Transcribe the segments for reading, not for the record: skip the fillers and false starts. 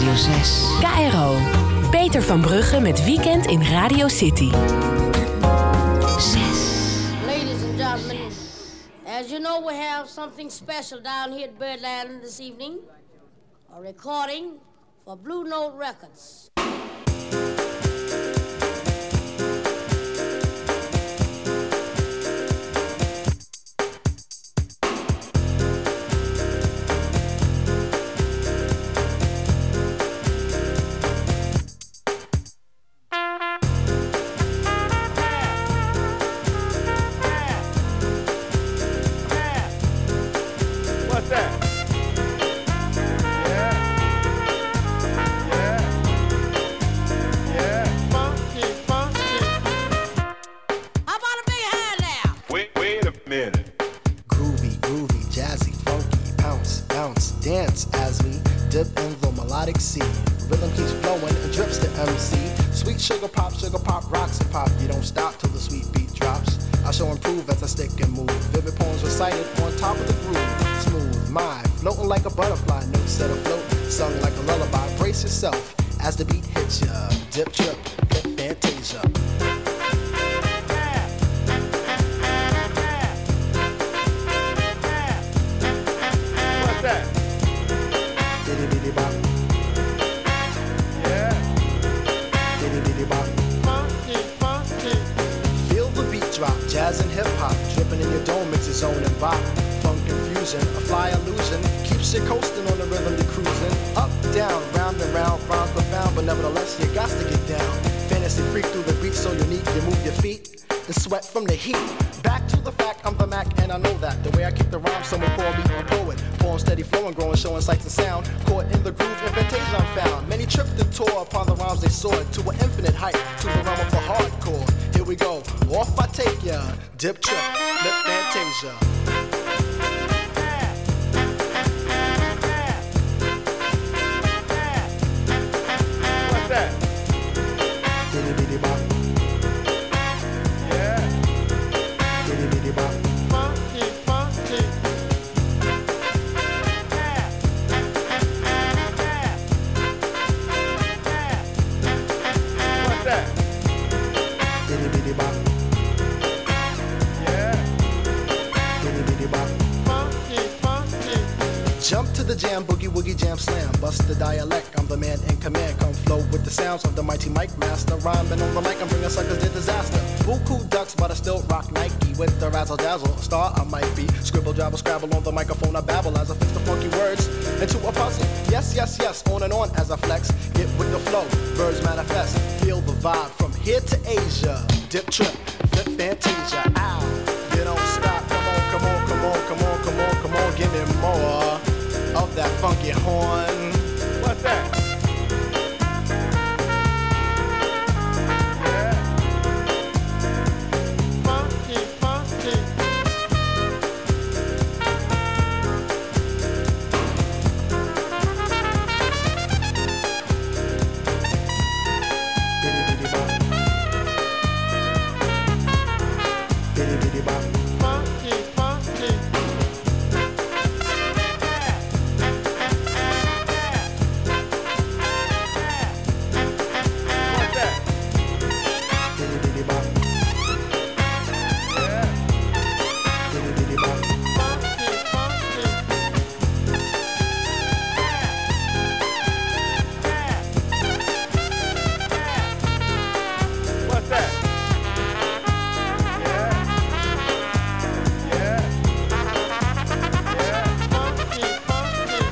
Radio 6. KRO. Peter van Brugge met Weekend in Radio City. 6. Ladies and gentlemen, as you know, we have something special down here at Birdland this evening. A recording for Blue Note Records. Sugar pop, rocks and pop. You don't stop till the sweet beat drops. I shall improve as I stick and move. Vivid poems recited on top of the groove. Smooth mind, floating like a butterfly. Notes set afloat, sung like a lullaby. Brace yourself as the beat hits ya. Dip, trip, flip, fantasia. What's that? Diddy diddy bop. Feel the beat drop, jazz and hip hop, dripping in your dome, it's its own and bop. Funk confusion, a fly illusion, keeps you coasting on the rhythm you're cruising. Up, down, round and round, rhymes profound, but nevertheless you got to get down. Fantasy freak through the beat so unique, you move your feet and sweat from the heat. Back to the fact, I'm the Mac and I know that. The way I kick the rhyme, someone call me a poet. Poem steady flowing, growing, showing sights and sound. Caught in the groove, invitation I'm found. Many tripped and tore upon the rhymes they soared to an infinite height, to the realm of the hardcore. Here we go, off I take ya. Dip, trip, flip, fantasia. What's that? Diddy diddy bop. Yeah. Diddy diddy bop. Funky, funky. What's that? Diddy diddy bop. Yeah. Diddy diddy bop. Funky, funky. Jump to the jam, boogie woogie jam slam. Bust the dialect, I'm the man in command. Come flow with the sounds of the mighty mic master. Rhyming on the mic, I'm bringing suckers to disaster. Buku ducks, but I still rock Nike. With the razzle dazzle, a star I might be. Scribble, jabble, scrabble on the microphone, I babble as I fix the funky words into a puzzle. Yes, yes, yes, on and on as I flex. Get with the flow, birds manifest. Feel the vibe from here to Asia. Dip, trip, flip, fantasia. Ow, you don't stop. Come on, come on, come on, come on, come on, come on. Give me more of that funky horn. What's that? Yeah. Funky, funky. Biddy biddy bop. Biddy biddy bop. Funky, funky. What's that? Biddy biddy bop. Yeah. Biddy biddy bop. Funky, funky. What's that? Yeah. Yeah. Yeah. Funky, funky.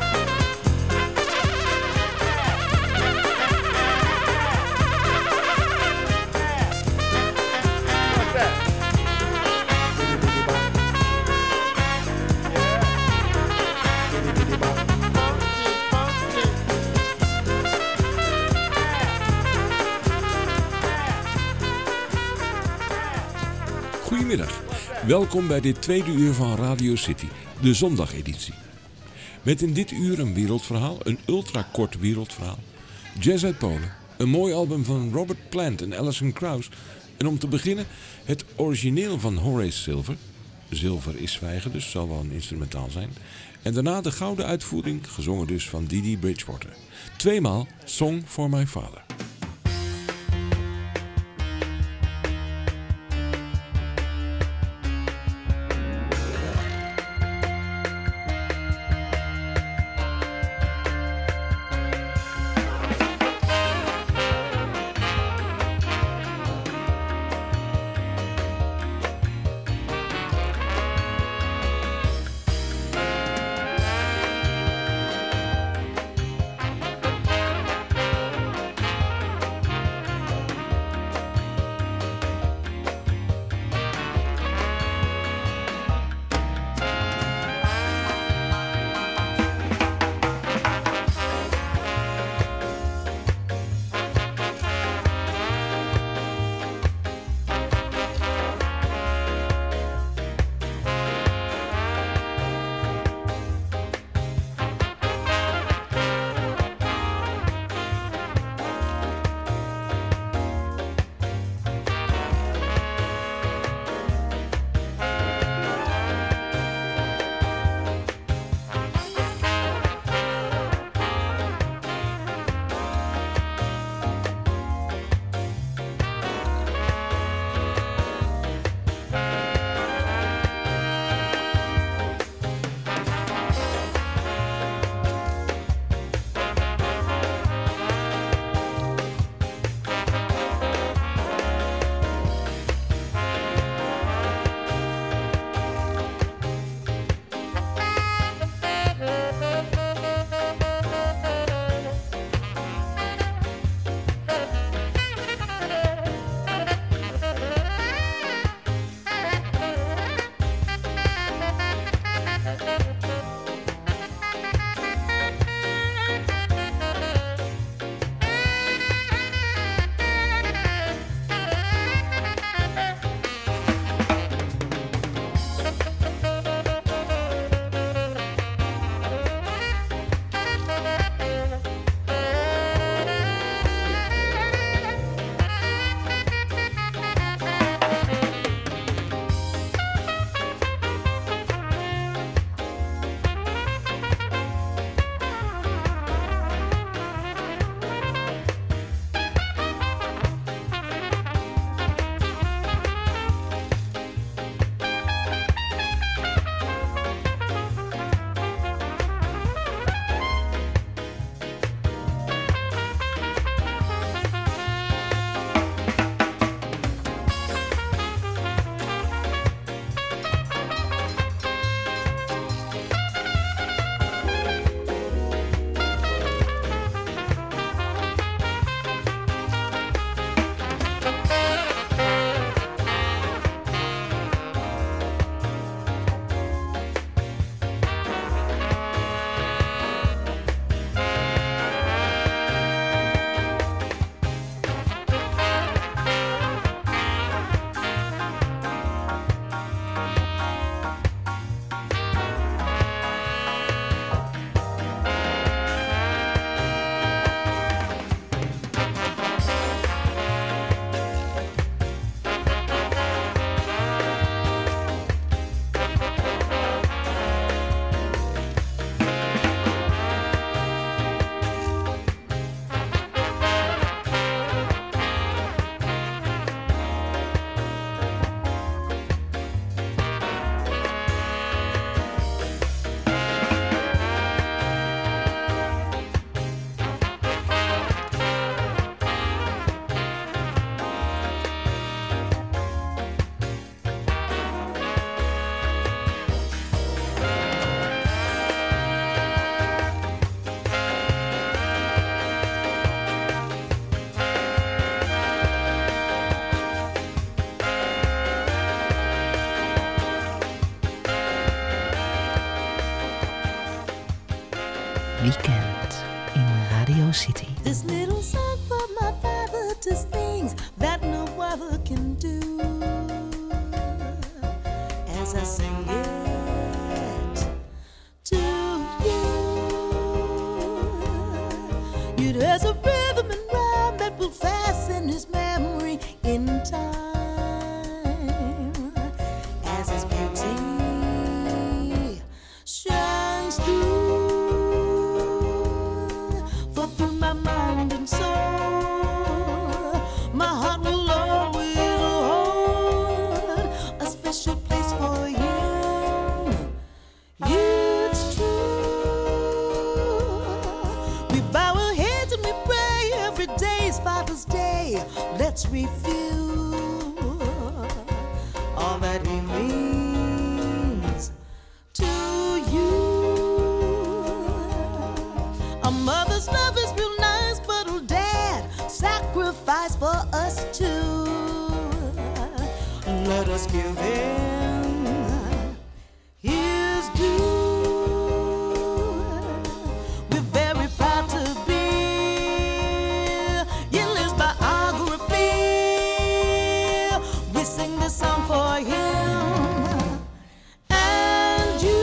What's that? Biddy biddy bop. Yeah. Biddy biddy bop. Funky, funky. Goedemiddag, welkom bij dit tweede uur van Radio City, de zondageditie. Met in dit uur een wereldverhaal, een ultrakort wereldverhaal, jazz uit Polen, een mooi album van Robert Plant en Alison Krauss en om te beginnen het origineel van Horace Silver. Zilver is zwijgen, dus zal wel een instrumentaal zijn. En daarna de gouden uitvoering, gezongen dus van Didi Bridgewater. Tweemaal Song for My Father. Weekend in Radio City. This little song for my father does things that no other can do. As I sing it to you, it has a rhythm and rhyme that will fasten his memory in time. As his beauty shines let's review all that he means to you. A mother's love is real nice, but her dad sacrificed for us too. Let us give him his due. We're very proud to be in his biography. We sing this song for him and you.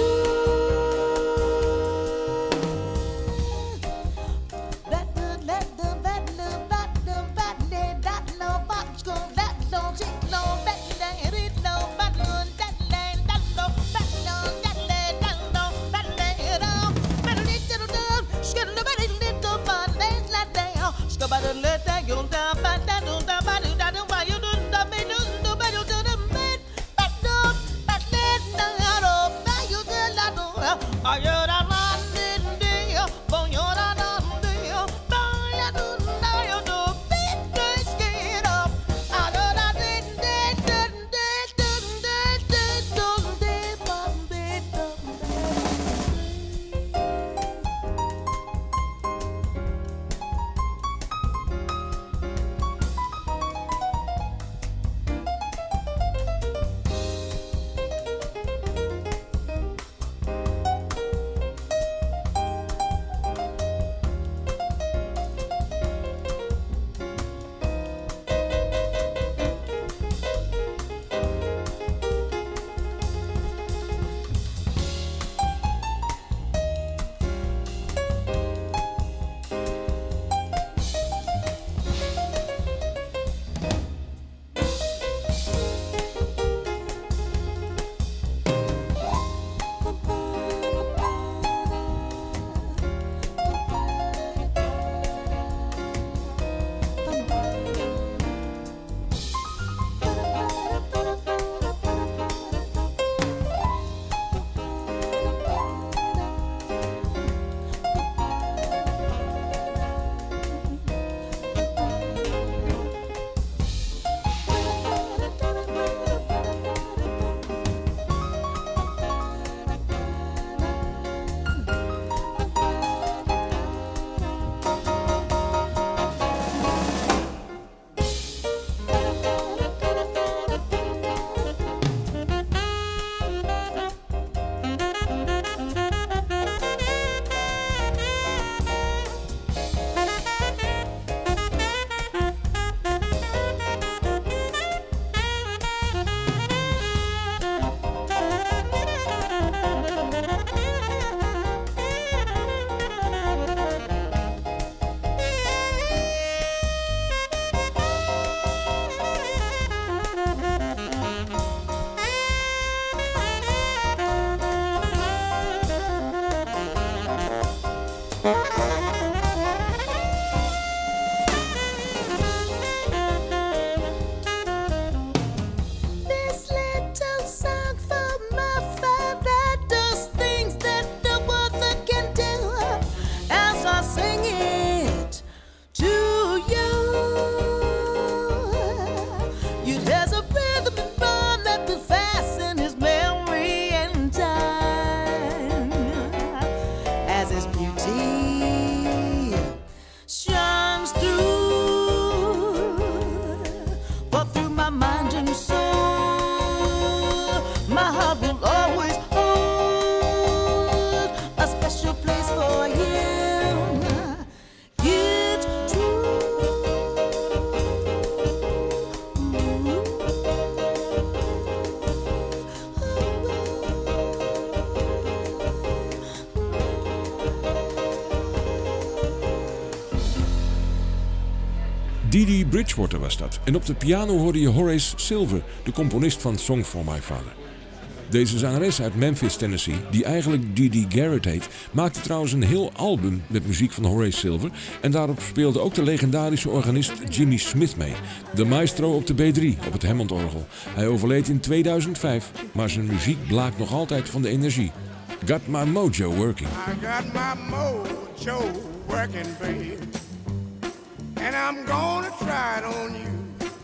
Dee Bridgewater was dat. En op de piano hoorde je Horace Silver, de componist van Song for My Father. Deze zangeres uit Memphis, Tennessee, die eigenlijk Dee Garrett heet, maakte trouwens een heel album met muziek van Horace Silver. En daarop speelde ook de legendarische organist Jimmy Smith mee. De maestro op de B3, op het Hammond-orgel. Hij overleed in 2005, maar zijn muziek blaakt nog altijd van de energie. Got my mojo working. I got my mojo working, babe. And I'm gonna try it on you.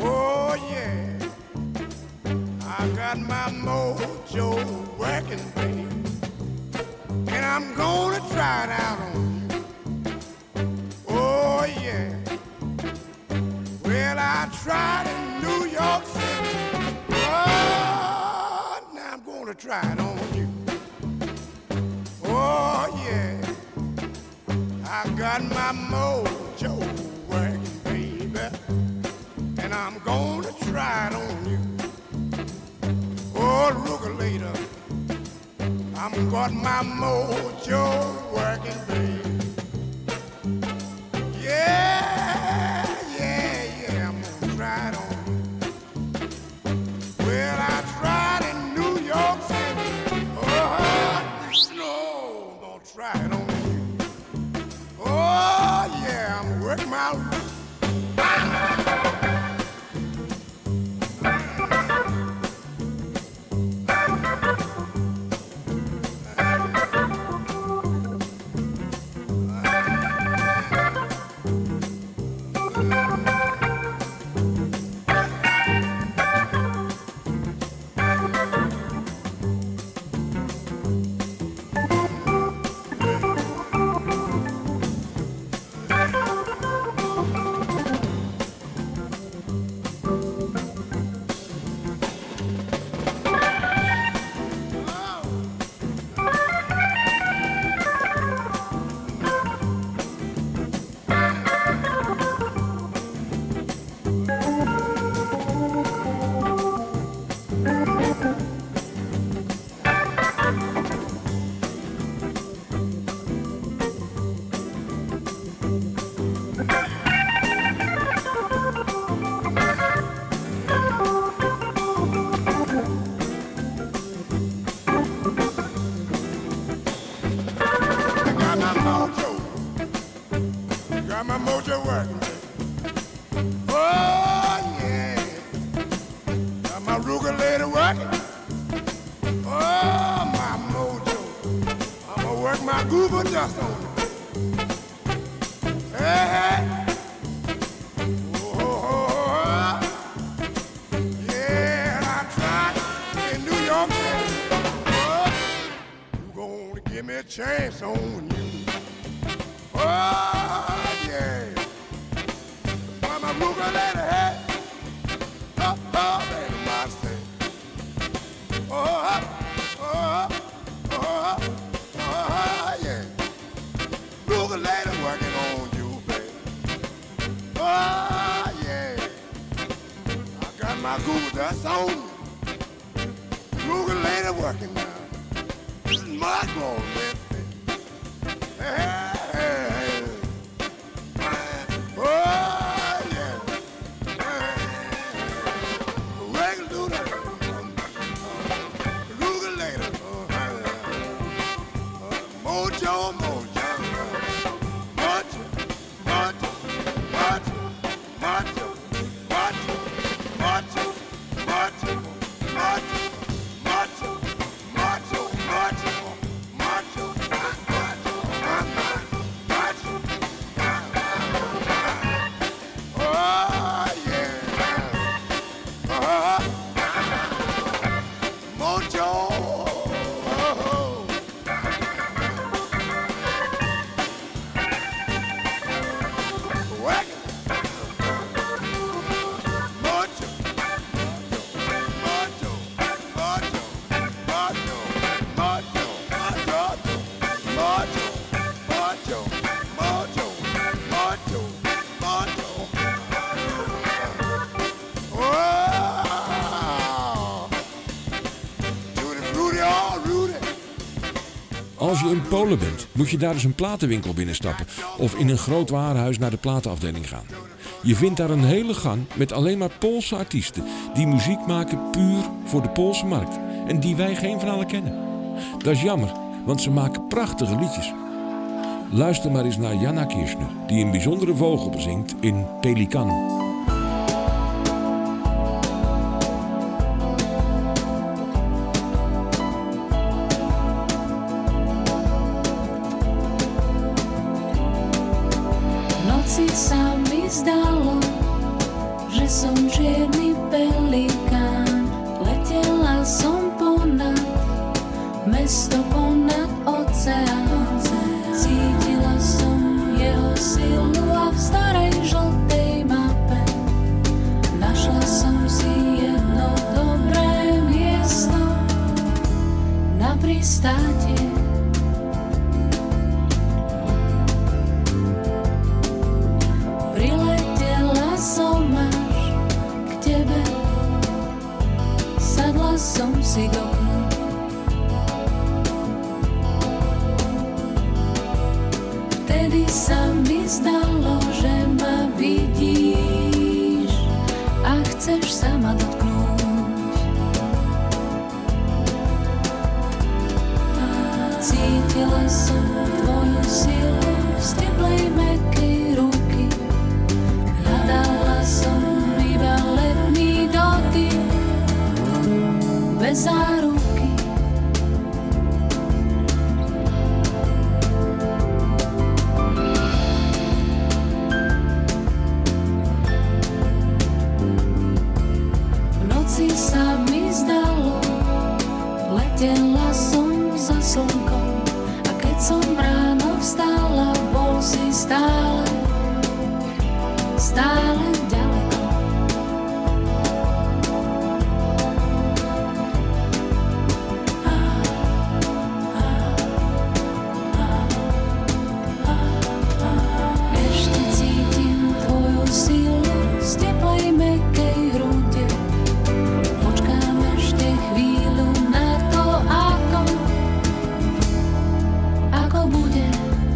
Oh yeah, I got my mojo working, baby, and I'm gonna try it out on you. Oh yeah, well I tried in New York City. Oh, now I'm gonna try it on you. Oh yeah, I got my mojo working, baby, and I'm gonna try it on you. Oh, Rugulator, I'm got my mojo working, baby. Yeah, I'm gonna try it on you. Well, I tried in New York City. Oh, no, I'm gonna try it on you. Oh, yeah, I'm working my mojo working, baby. Oh, yeah. Got my Rugulator working. Oh, my mojo. I'ma work my goober dust on it. Hey. Oh. Yeah, I tried in New York City. Oh, you gonna give me a chance on you. Oh, yeah. Mama Rugulator, hey. Oh, baby, my say. Yeah. Rugulator working on you, baby. Oh, yeah. I got my Google dust on you. Rugulator working now. This is my goal, man. Hey. Als je in Polen bent, moet je daar dus een platenwinkel binnenstappen of in een groot warenhuis naar de platenafdeling gaan. Je vindt daar een hele gang met alleen maar Poolse artiesten die muziek maken puur voor de Poolse markt en die wij geen van allen kennen. Dat is jammer, want ze maken prachtige liedjes. Luister maar eens naar Jana Kirchner, die een bijzondere vogel bezingt in Pelikan. Noci sa mi zdalo, že som čierny pelikán. Letela som ponad mesto, ponad oceán. Cítila som jeho silu a v starej žltej mape našla som si jedno dobré miesto na pristátie. Priletela som až k tebe, sadla som si k oknu. Vtedy sa mi zdalo, že ma vidíš a chceš sa ma dotknúť. Cítila som tvoju silu z teplej mäkkej ruky. Hľadala som iba letný dotyk bez záruky. Sa mi zdalo, letela som za slnkom a keď som ráno vstala, bol si stále ďaleko. Ešte cítim tvoju silu z teplej mäkkej hrude. Počkám ešte chvíľu na to, ako bude.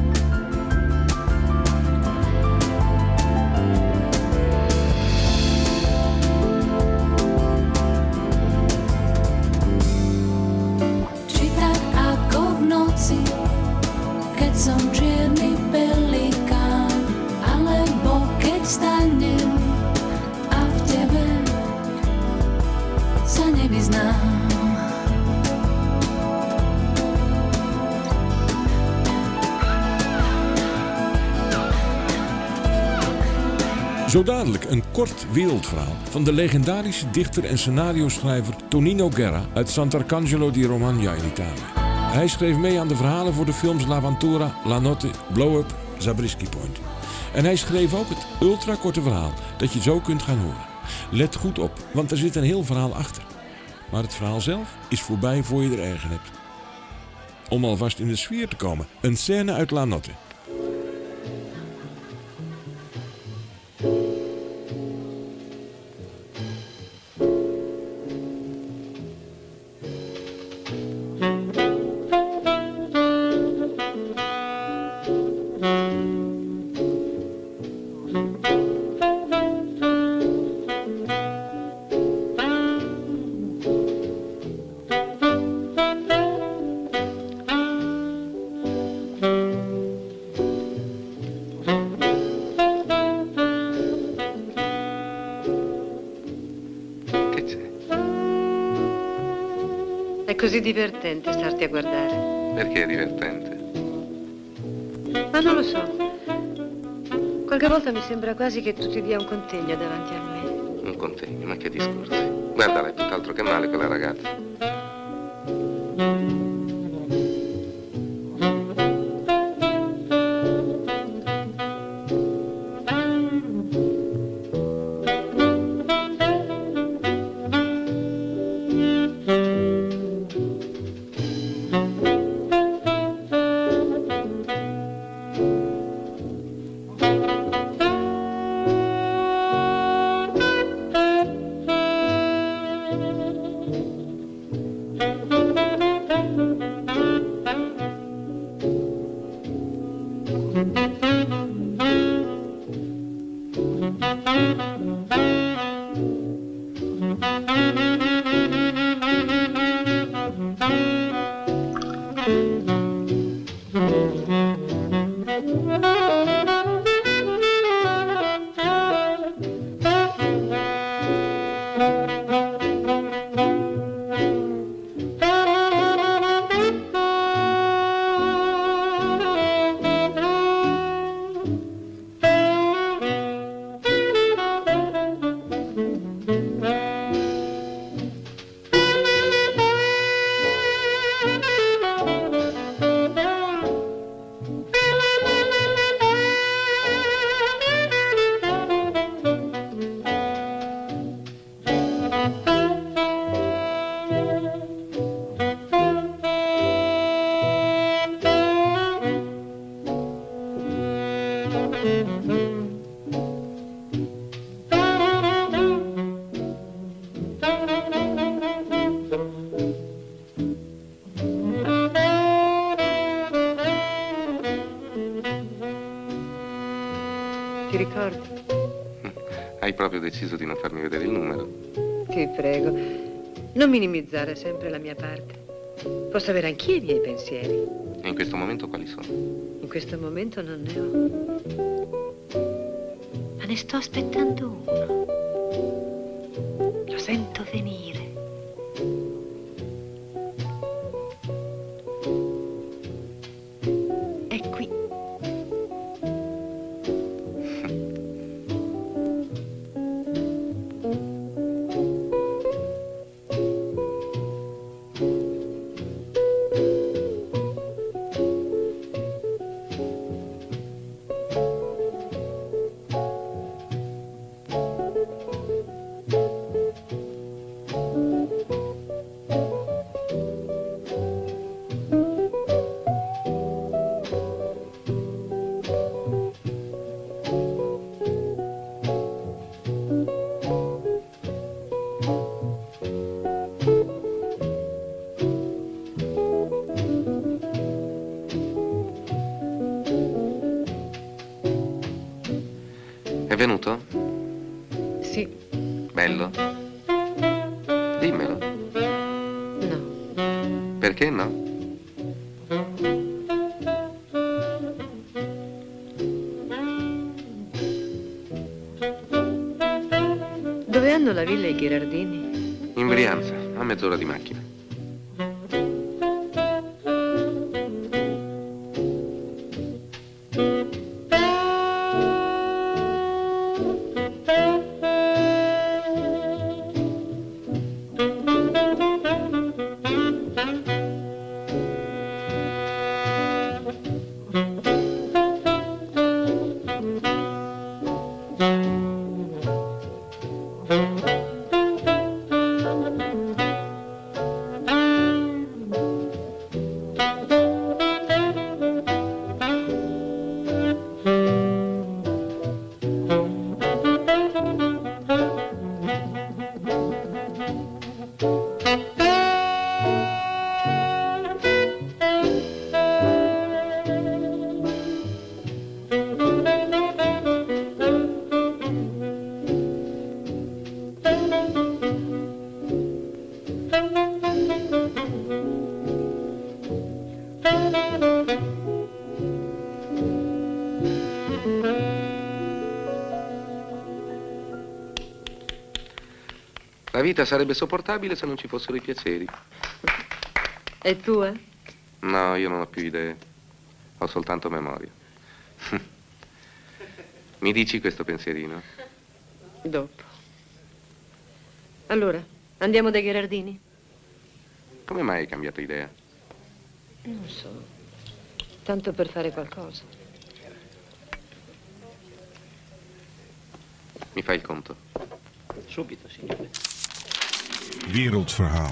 Či tak ako v noci, keď som čierny pelikán, alebo keď stanem a v tebe sa nevyznám. Zo dadelijk een kort wereldverhaal van de legendarische dichter en scenario-schrijver Tonino Guerra uit Sant'Arcangelo di Romagna in Italië. Hij schreef mee aan de verhalen voor de films L'Avventura, La Notte, Blow Up, Zabriskie Point. En hij schreef ook het ultrakorte verhaal dat je zo kunt gaan horen. Let goed op, want er zit een heel verhaal achter. Maar het verhaal zelf is voorbij voor je er erg aan hebt. Om alvast in de sfeer te komen, een scène uit La Notte. È così divertente starti a guardare. Perché è divertente? Ma non lo so. Qualche volta mi sembra quasi che tu ti dia un contegno davanti a me. Un contegno? Ma che discorsi? Guarda, lei è tutt'altro che male quella ragazza. Ti ricordi? Hai proprio deciso di non farmi vedere il numero? Ti prego, non minimizzare sempre la mia parte. Posso avere anch'io i miei pensieri. E in questo momento quali sono? In questo momento non ne ho. Ma ne sto aspettando uno. Lo sento venire. È qui. È venuto? Sì. Bello? Dimmelo. No. Perché no? Dove hanno la villa i Gherardini? In Brianza, a mezz'ora di macchina. La vita sarebbe sopportabile se non ci fossero i piaceri. È tua? No, io non ho più idee. Ho soltanto memoria. Mi dici questo pensierino? Dopo. Allora, andiamo dai Gherardini? Come mai hai cambiato idea? Non so. Tanto per fare qualcosa. Mi fai il conto? Subito, signore. Wereldverhaal.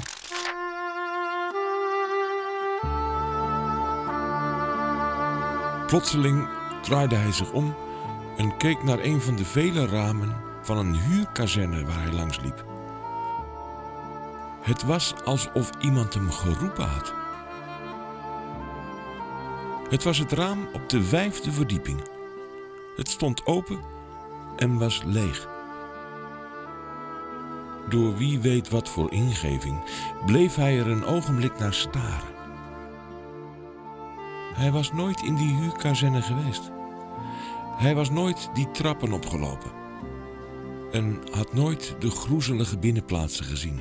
Plotseling draaide hij zich om en keek naar een van de vele ramen van een huurkazerne waar hij langs liep. Het was alsof iemand hem geroepen had. Het was het raam op de 5e verdieping. Het stond open en was leeg. Door wie weet wat voor ingeving bleef hij er een ogenblik naar staren. Hij was nooit in die huurkazerne geweest. Hij was nooit die trappen opgelopen. En had nooit de groezelige binnenplaatsen gezien.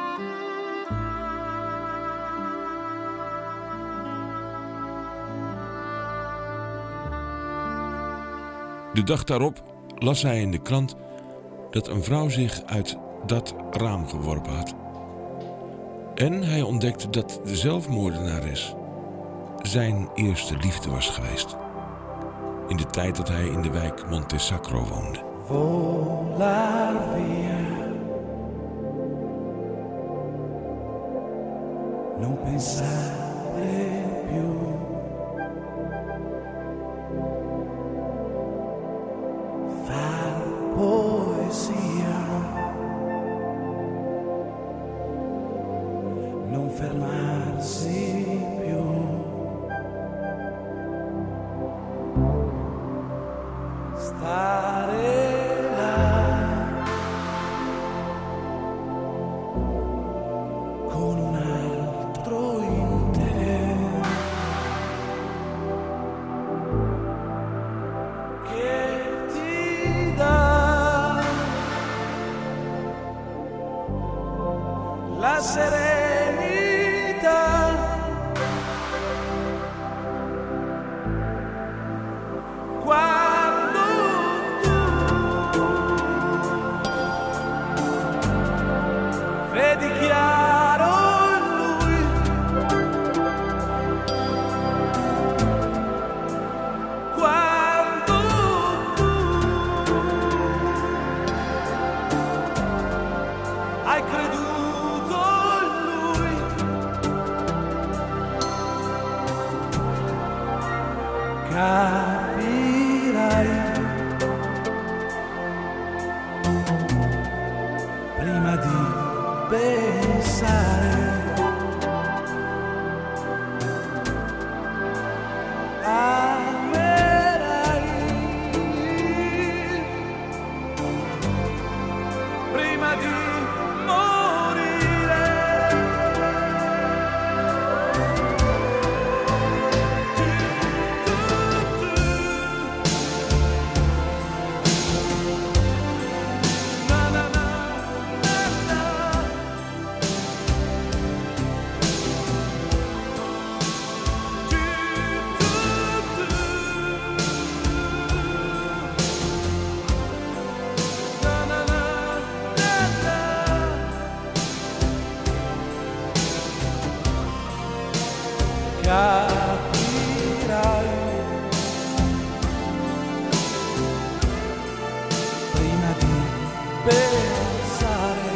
De dag daarop las hij in de krant dat een vrouw zich uit dat raam geworpen had. En hij ontdekte dat de zelfmoordenares zijn eerste liefde was geweest. In de tijd dat hij in de wijk Monte Sacro woonde. Volar via, non pensare più la serenità. Quando tu vedi chiaro lui, quando tu hai creduto in lui, capirai prima di pensare. Amerai prima di morire. Na na na na na. Na na na na na. Capirai prima di pensare.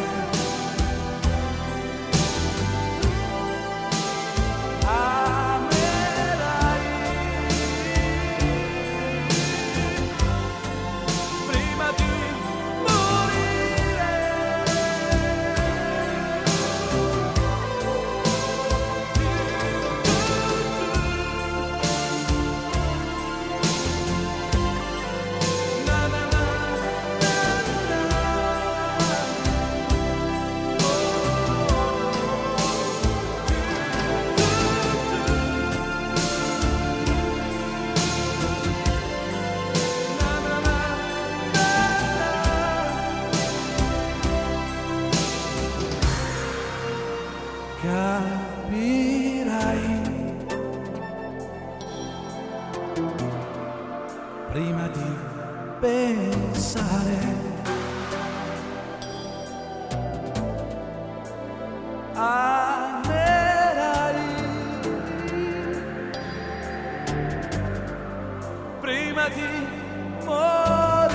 Amerai prima di morire. Na na na na na. Na na na na na. Capirai prima di pensare. Amerai prima di morire.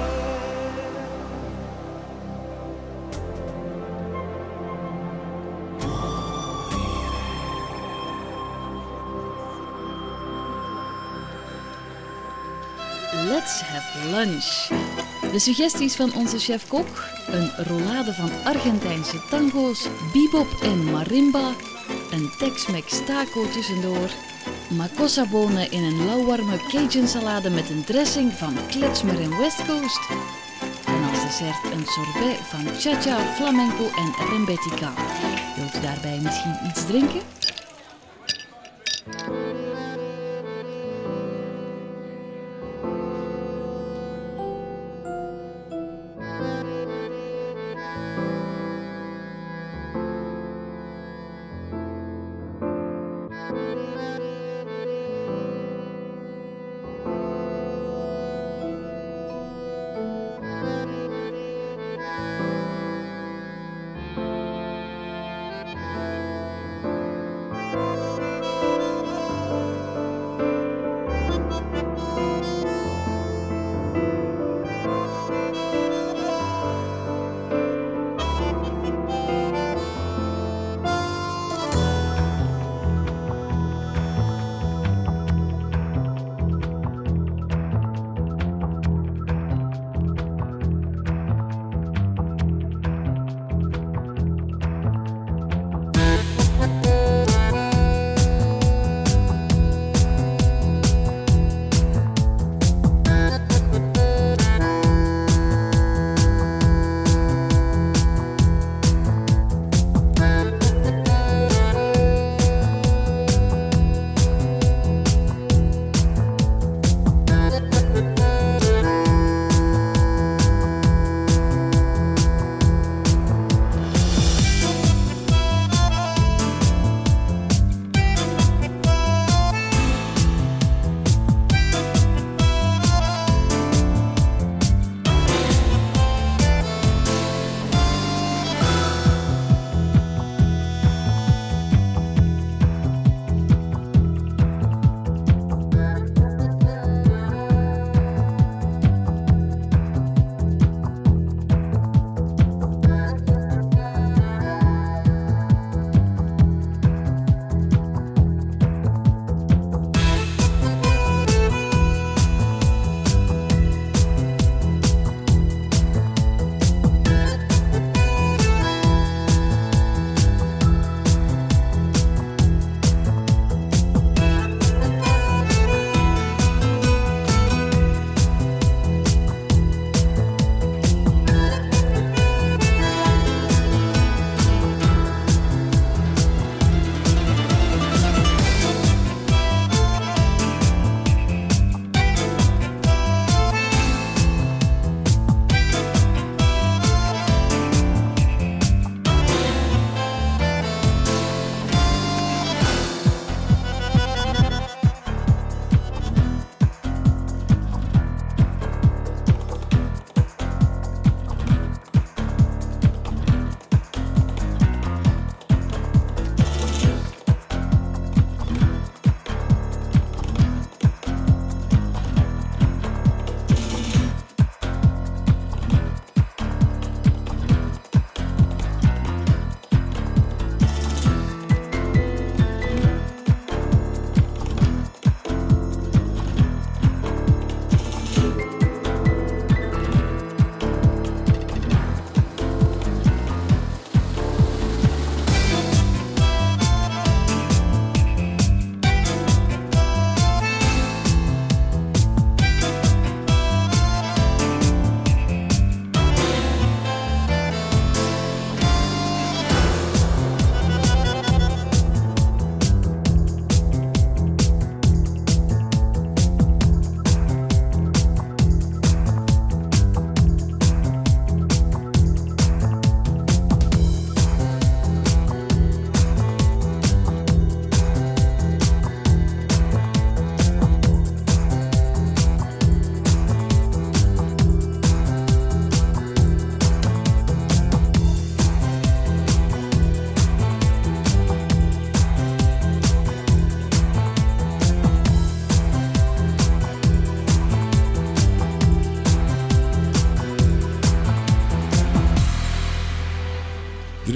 Let's have lunch. De suggesties van onze chef-kok: een rollade van Argentijnse tango's, bebop en marimba, een Tex-Mex taco tussendoor, makossa-bonen in een lauwwarme Cajun salade met een dressing van kletsmer en West Coast. En als dessert een sorbet van cha-cha, flamenco en rembetica. Wilt u daarbij misschien iets drinken?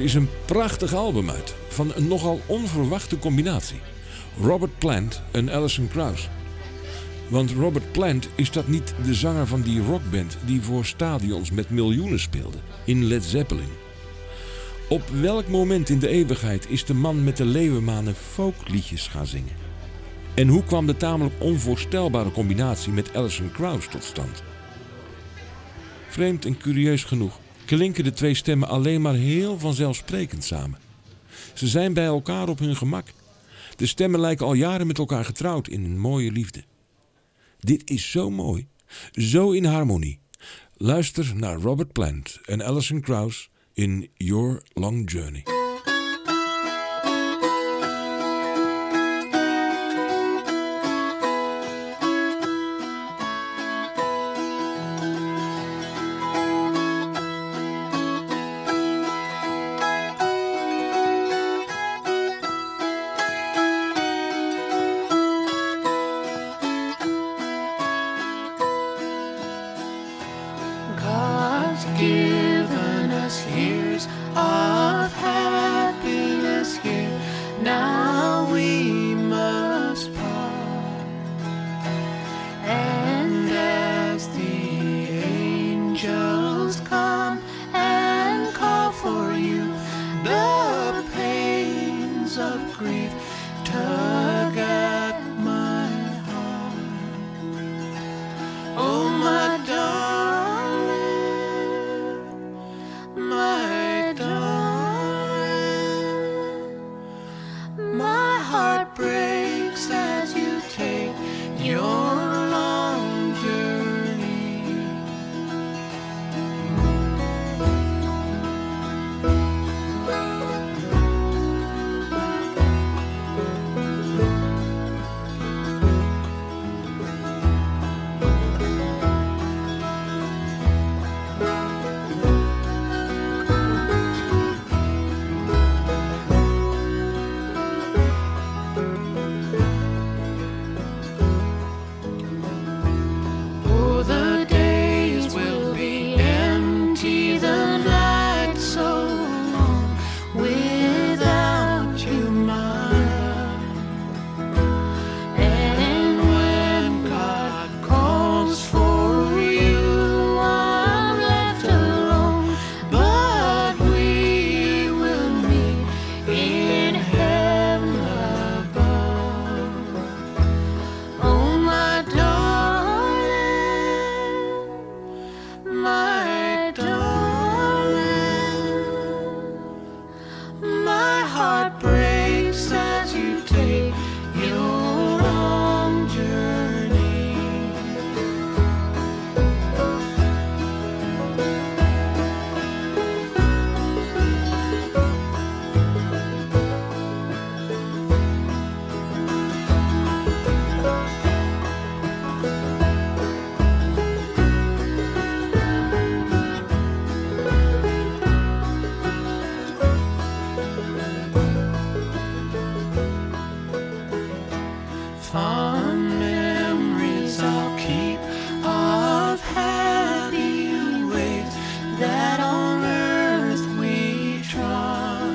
is een prachtig album uit van een nogal onverwachte combinatie. Robert Plant en Alison Krauss. Want Robert Plant is dat niet de zanger van die rockband die voor stadions met miljoenen speelde in Led Zeppelin. Op welk moment in de eeuwigheid is de man met de leeuwenmanen folkliedjes gaan zingen? En hoe kwam de tamelijk onvoorstelbare combinatie met Alison Krauss tot stand? Vreemd en curieus genoeg klinken de twee stemmen alleen maar heel vanzelfsprekend samen. Ze zijn bij elkaar op hun gemak. De stemmen lijken al jaren met elkaar getrouwd in een mooie liefde. Dit is zo mooi, zo in harmonie. Luister naar Robert Plant en Alison Krauss in Your Long Journey. God's given us years of happiness here. Now we must part. And as the angels come and call for you, the pains of grief tug at my heart. Oh, my darling, my darling, my heart breaks as you take your long journey. Oh, the days will be empty, the night so long without you, my love. And when God calls for you, I'm left alone, but we will meet in heaven above. Oh, my darling, my darling, my heart breaks as you take your long journey. Fond memories I'll keep of happy ways that on earth we trod.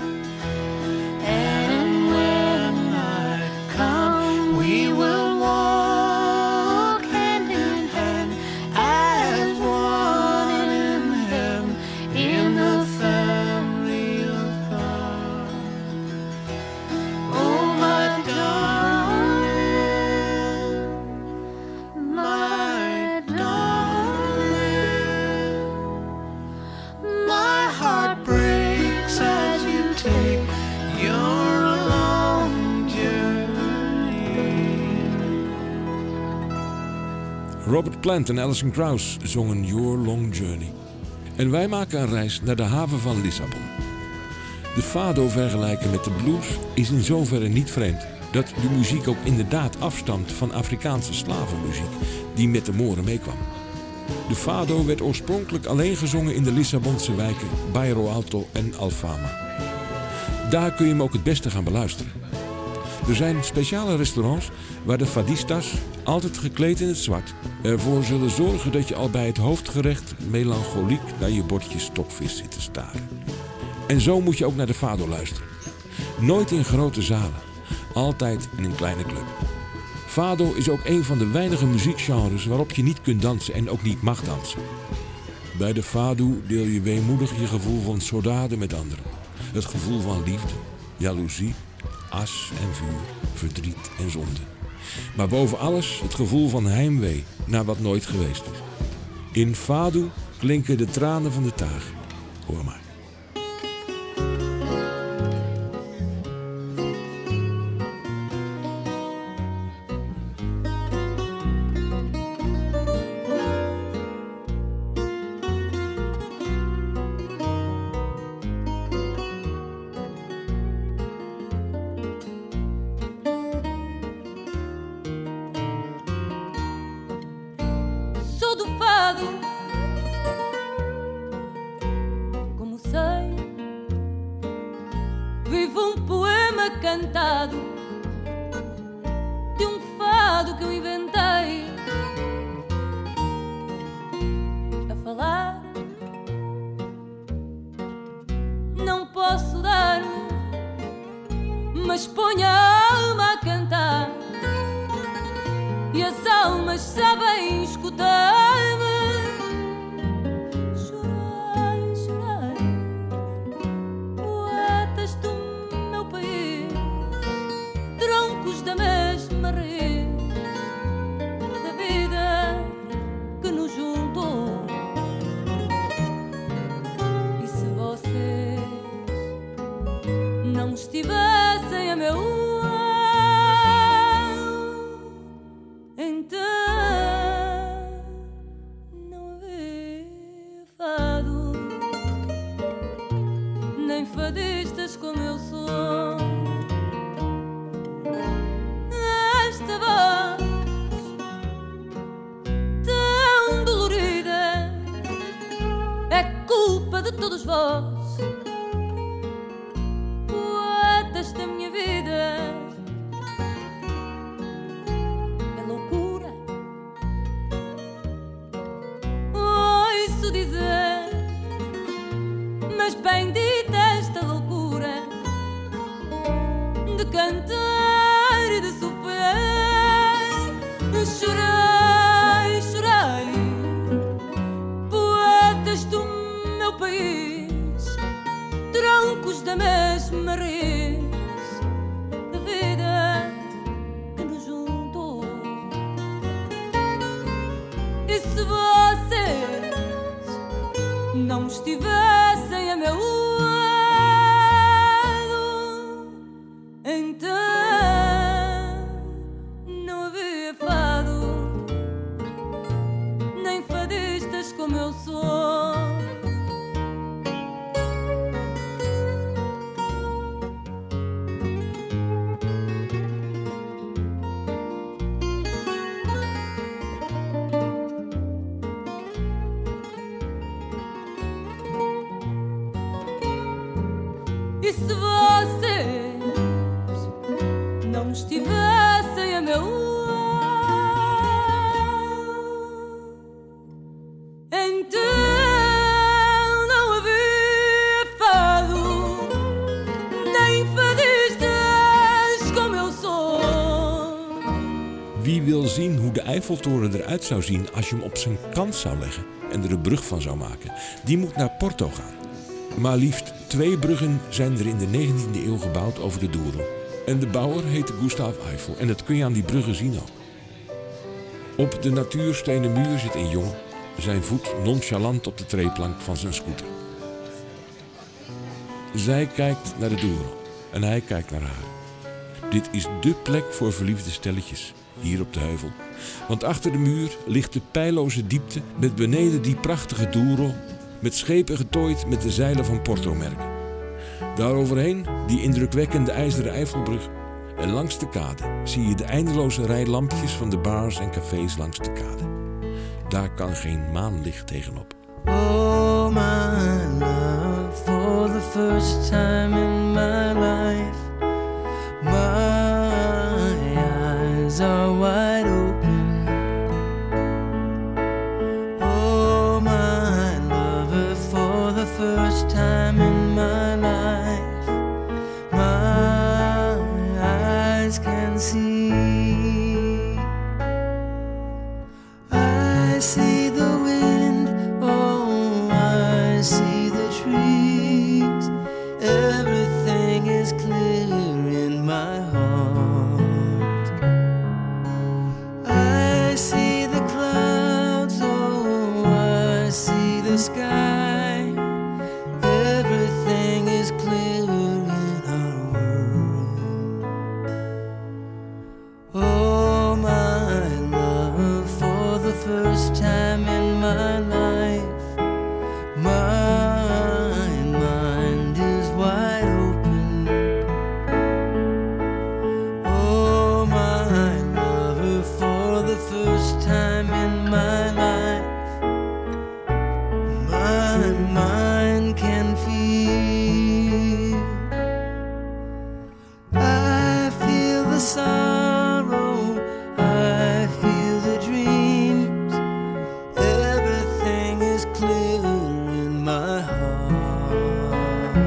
And when I come, we will walk hand in hand as one in heaven in the family of God. Oh, my darling, my darling, my heart breaks as you take your long journey. Robert Plant en Alison Krauss zongen Your Long Journey. En wij maken een reis naar de haven van Lissabon. De fado vergelijken met de blues is in zoverre niet vreemd dat de muziek ook inderdaad afstamt van Afrikaanse slavenmuziek die met de Moren meekwam. De fado werd oorspronkelijk alleen gezongen in de Lissabonse wijken Bairro Alto en Alfama. Daar kun je hem ook het beste gaan beluisteren. Er zijn speciale restaurants waar de fadistas, altijd gekleed in het zwart, ervoor zullen zorgen dat je al bij het hoofdgerecht melancholiek naar je bordje stokvis zit te staren. En zo moet je ook naar de fado luisteren. Nooit in grote zalen, altijd in een kleine club. Fado is ook een van de weinige muziekgenres waarop je niet kunt dansen en ook niet mag dansen. Bij de fado deel je weemoedig je gevoel van saudade met anderen. Het gevoel van liefde, jaloezie, as en vuur, verdriet en zonde. Maar boven alles het gevoel van heimwee naar wat nooit geweest is. In fado klinken de tranen van de taag. Hoor maar. Sou do fado, como sei, vivo poema cantado de fado que eu inventei. A falar não posso dar, mas ponho a alma a cantar e as almas sabem escutar-me. Chorai, chorai, poetas do meu país, troncos da mesma raiz da vida que nos juntou. E se vocês não estivessem a meu lado, então não havia fado, nem fadistas como eu sou. Esta voz tão dolorida é culpa de todos vós, poetas da minha vida. É loucura ouço dizer, mas bendita esta loucura de cantar e de sofrer. Chorai, chorai, poetas do meu país, troncos da mesma raiz da vida que nos juntou. E se vocês não estivessem a meu lado, então não havia fado, nem fadistas como eu sou. E se vocês não estivessem a meu lado, então não havia fado, nem fadistas como eu sou. Wie wil zien hoe de Eiffeltoren eruit zou zien als je hem op zijn kant zou leggen en er een brug van zou maken, die moet naar Porto gaan. Maar liefst 2 bruggen zijn er in de 19e eeuw gebouwd over de Douro. En de bouwer heette Gustave Eiffel en dat kun je aan die bruggen zien ook. Op de natuurstenen muur zit een jongen, zijn voet nonchalant op de treeplank van zijn scooter. Zij kijkt naar de Douro en hij kijkt naar haar. Dit is dé plek voor verliefde stelletjes, hier op de heuvel. Want achter de muur ligt de peilloze diepte met beneden die prachtige Douro, met schepen getooid met de zeilen van Porto-merken. Daaroverheen die indrukwekkende ijzeren Eifelbrug. En langs de kade zie je de eindeloze rij lampjes van de bars en cafés langs de kade. Daar kan geen maanlicht tegenop. Oh my love, for the first time in my life, my eyes are wide open. Oh my lover, for the first time in my life, see the wind, oh, I see the trees. Everything is clear in my heart. I see the clouds, oh, I see the sky. Everything is clear in our world. Oh, my love, for the first time in my life, my mind is wide open. Oh, my lover, for the first time in my life, my mind can feel. I feel the sorrow, I feel the dreams. Everything is clear in my heart.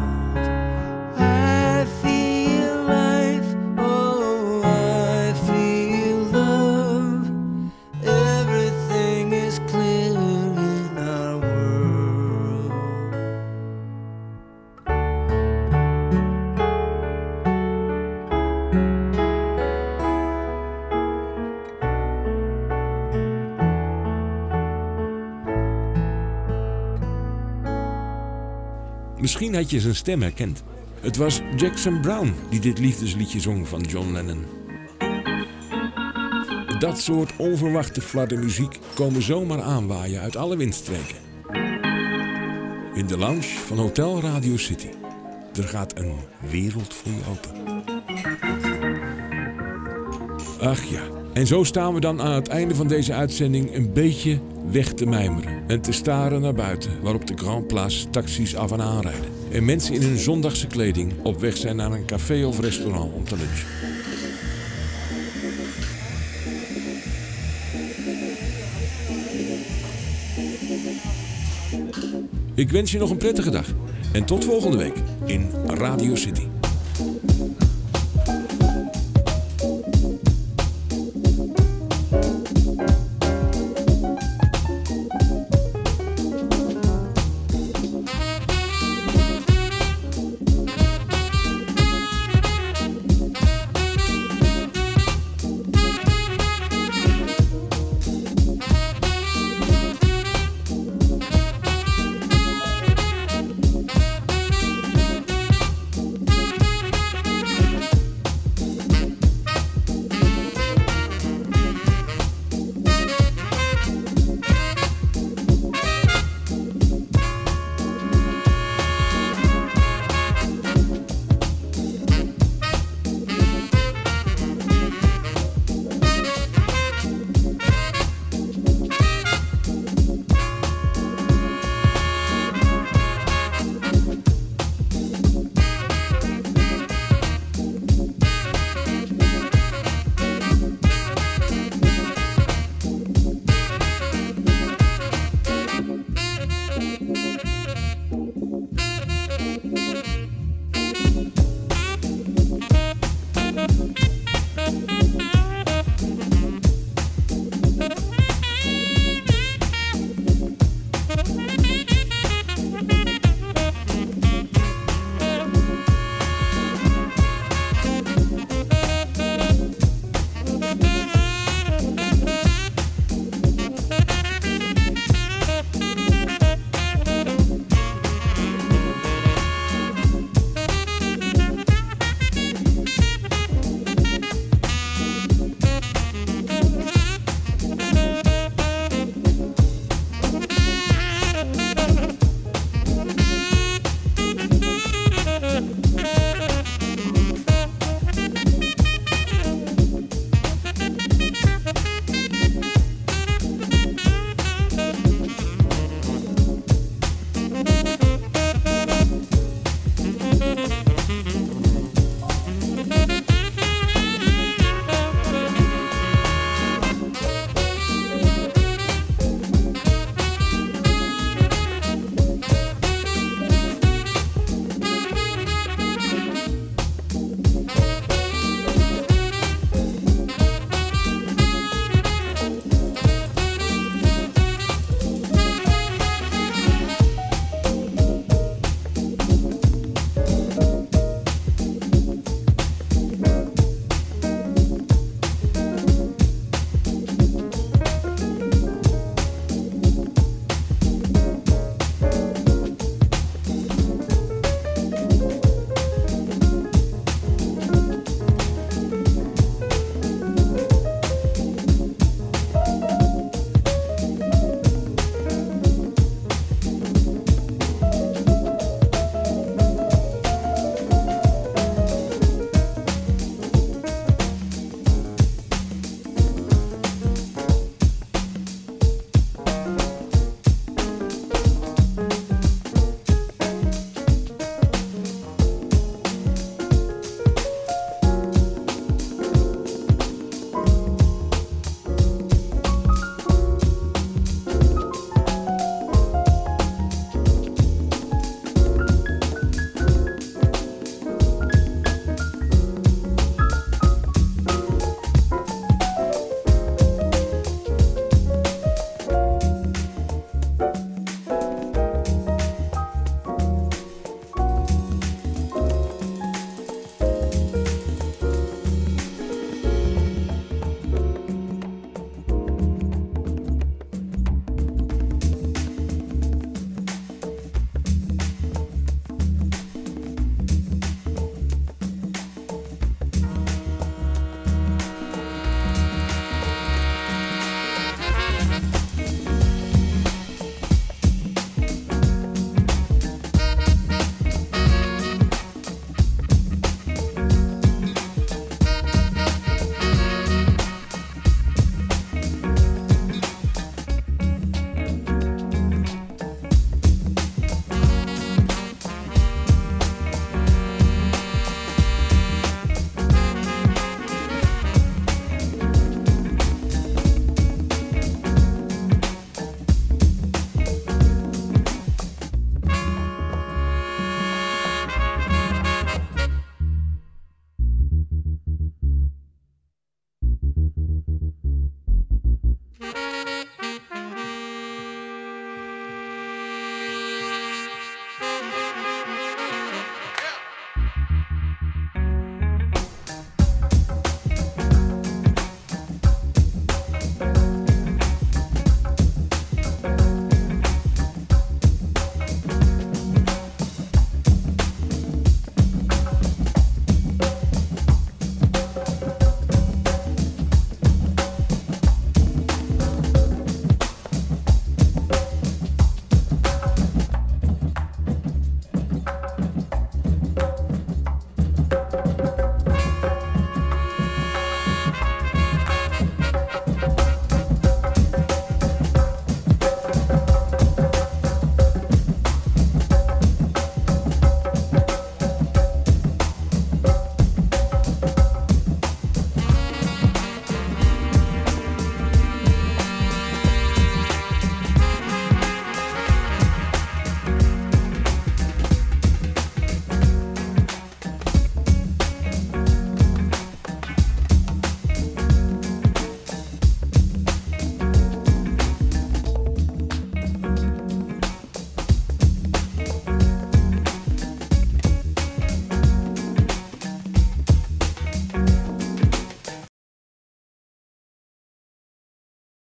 I feel life, oh, I feel love. Everything is clear in our world. Misschien had je zijn stem herkend. Het was Jackson Browne die dit liefdesliedje zong van John Lennon. Dat soort onverwachte flarde muziek komen zomaar aanwaaien uit alle windstreken. In de lounge van Hotel Radio City. Er gaat een wereld voor je open. Ach ja, en zo staan we dan aan het einde van deze uitzending een beetje weg te mijmeren en te staren naar buiten, waarop de Grand Place taxis af en aanrijden en mensen in hun zondagse kleding op weg zijn naar een café of restaurant om te lunchen. Ik wens je nog een prettige dag en tot volgende week in Radio City.